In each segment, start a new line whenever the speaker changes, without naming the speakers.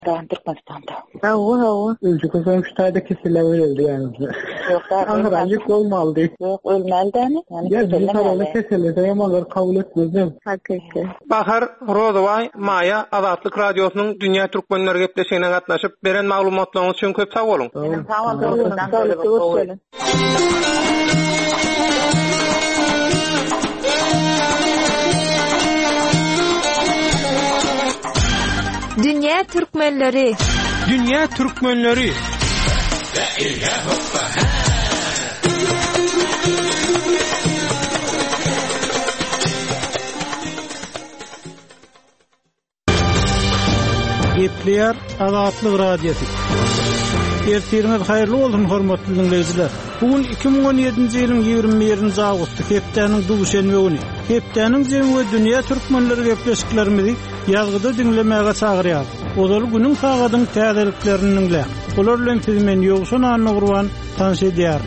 Türkmenistan'da.
Hawa.
Özbekistan Kıtay'da kesildi yani.
Yok da
Ankara'lık olmalı.
Yok ölmeli de mi?
Yani kesildi ama kabul etmezdim.
Hakiki.
Bahar Rozovay Maya Azatlyk Radiosynyň Dünya Türkmenleri gepleşigine gatnaşyp beren maglumatlaryňyz üçin köp sag bolun.
Sağ olun.
Dünya Türkmenleri.
Dünya Türkmenleri.
Gepleýär Azatlyk Radiosu. Ertiriniz haýyrly bolsun hormatly dinleýijiler. Bugün 2017-nji ýylyň 21-nji awgusty hepdeniň duguşenme güni. Hepdeniň jemgy dünýä türkmenleri gepleşiklerimizi ýazgyda dinlemäge çagyrýar. Olary günüň sagadyň täzeliklerini dinle. Olar bilen sizmen ýogşan anyny gurban tanış edýär.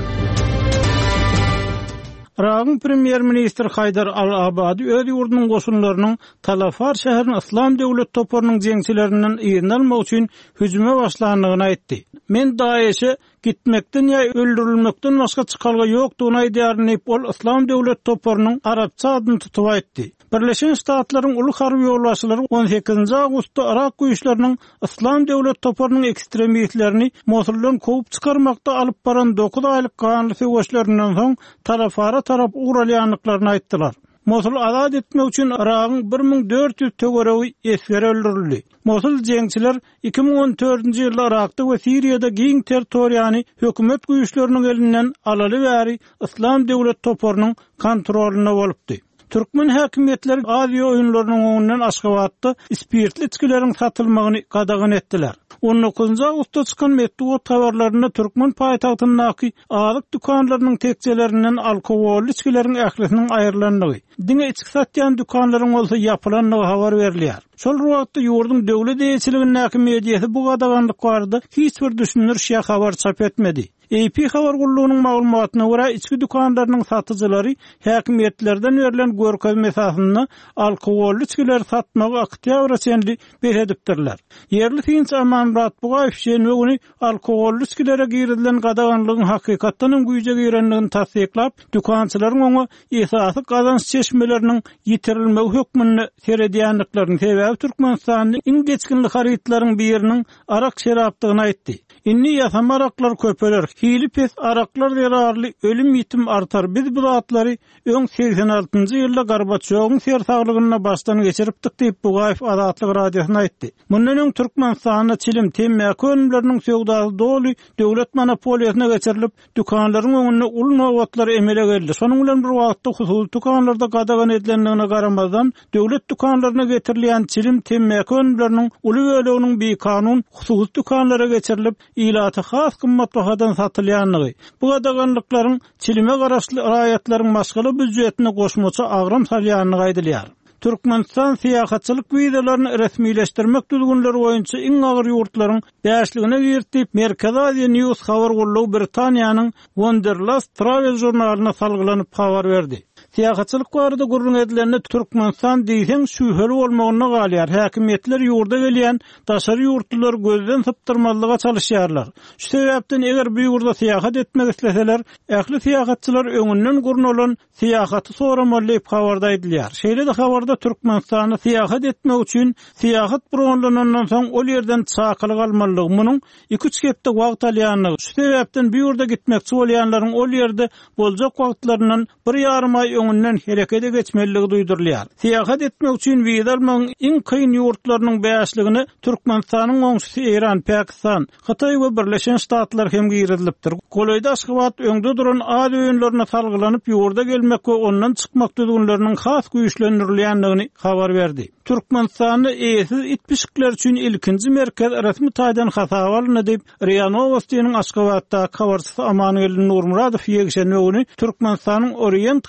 Irak'ın Premier Minister Haydar al-Abadi öz ýurdunyň goşunlarynyň Talafar şäheriniň İslam döwlet toparynyň jeňçilerinden ýygnalmak üçin hüjüme başlandygyny aýtdy. Men Daeşe gitmekden ýa öldürilmekden başga çykalga ýokdugyny aýdýaryn ol İslam döwlet toparynyň arapça adyny tutup aýtdy. Birleşen Ştatlaryň uly harby ýolbaşçylary 18-nji awgustda Irak güýçleriniň İslam döwlet toparynyň ekstremistlerini Mosuldan kovup çykarmakda alyp baran 9 aýlyk ganly söwüşlerinden soň Talafara tarap uğralyanlıklarını aýtdylar. Mosul azad etmek üçin Irak'ın 1400 töweregi esgeri öldürildi. Mosul jeňçiler 2014-nji ýylda Irak'da we Siriýada giň territoriýany hökümet güýçleriniň elinden alaly bäri İslam döwlet toparynyň kontrolüne bolupdy. Türkmen häkimetleri Aziýa oýunlarynyň öňünden Aşgabatda spirtli içkileriň satylmagyny gadagan etdiler. 19-njy awgustda çykan metbuat habarlaryna Türkmen paýtagtyndaky alyk dükanlarynyň tekjelerinden alkogolly içkileriň ählisiniň aýrylandygy, diňe içki satýan dükanlaryň bolsa ýapylandygy habar berilýär. Şol wagtda ýurdun döwlet eýetçiliginiň häkimiýeti bu gadaganlyk barada hiç bir düşünür şeýle habar çap etmedi. AP habar gullugynyň maglumatyna görä içki dükanlarynyň satyjylary häkimiýetlerden berilen görkezme esasyny alkogolly içkiler satmagy oktýabr senli beredipdirler. Yerli Finç Amanrat Bugaýew şeňe alkogolly içkilere girilen gadaganlygyň hakykatdan güýje girenligini tasdiklap, dükançylaryň oňa esasy gazanç çeşmeleriniň ýitirilmegi hökmüni seredýänliklaryny sebäbi Türkmenistanyň iň geçkinli haritlaryň biriniň arak şerapdygyny aýtdy. Inni ýasam araklar köpeler, hili pes araklar zararly, ölüm ýitim artar. Biz bu zatlary öň 86-njy ýylda Gorbaçowyň sersaglygyna başdan geçiripdik diýip Bugaýew Azatlyk Radiosyna aýtdy. Mundan öň Türkmenistanyň çilim temmäki önümleriniň söwdasy doly döwlet monopoliýasyna geçirilip, dükanlaryň öňünde uly nowatlar emele geldi. Şonuň bilen bir wagtda hususy dükanlarda gadagan edilendigine garamazdan döwlet dükanlaryna getirilýän çilim temmäki önümleriniň uly böleginiň bir kanun hususy dükanlara geçirilip ilaty has kymmat bahadan satylýanlygy. Bu gadaganlyklaryň çilime garaşly raýatlaryň maşgaly büdjetine goşmaça agram salýanyny aýdylýar. Türkmenistan siýasatçylyk wideolaryny resmileşdirmek düzgünleri boýunça iň agyr ýurtlaryň bäşligine girtip, Merkez Aziýa News habar gullugy Britaniýanyň Wanderlust Travel jurnalyna salgylanyp habar berdi. Siýasatçylyk barada gurrun edilenle Türkmenistan diýsen şüheli bolmagyna galýar. Häkimetler ýurda gelýän daşary ýurtlar gözden sypdyrmalyga çalışýarlar. Şu sebäpden eger bu ýurda siýasat etmek isleseler, ähli siýasatçylar öňünden gurrun olan siýasaty soramaly diýip habarda edilýär. Şeýle de habarda Türkmenistany siýasat etmek üçin siýasat programlanandan soň ol ýerden çakylyk almalylygy, munyň 2-3 hepde wagt alýanlygy. Şu sebäpden bu ýurda gitmekçi bolýanlaryň ol ýerde boljak wagtlarynyň 1,5 aý öňünden herekete geçmeligi duýdurulýar. Siýasat etmek üçin wiza almagyň iň kyn ýurtlarynyň bäşligini Türkmenistanyň öňsüsi Iran, Pakistan, Hytaý we Birleşen Ştatlar hem girilipdir. Golaýda Aşgabat öňde duran Aziýa öýünlerine salgylanyp ýurda gelmek we ondan çykmak düzgünleriniň has güýçlendirilýändigini habar berdi. Türkmenistany eýesiz itpişikler üçin ilkinji merkez resmi taýdan hasaba alındy diýip RIA Novostiýanyň Aşgabatda habarçysy Amanyl Nurmuradow ýegişenmegini Türkmenistanyň Orient habar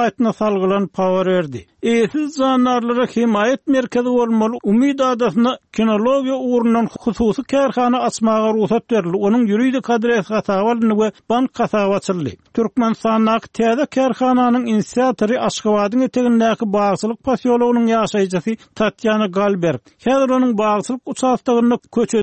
himayetine salgylan power berdi. Eýsiz jandarlara himayet merkezi bolmaly Umid adasyna kinologiya uğrundan hususy kärhana açmaga ruhsat berildi. Onuň ýüridik adres hatawalyny we bank hasaby açyldy. Türkmenistanyň täze kärhananyň inisiatory Aşgabatyň etegindäki Bagsylyk posyologynyň ýaşaýjysy Tatyana Galberg. Häzir onuň Bagsylyk uçastygyny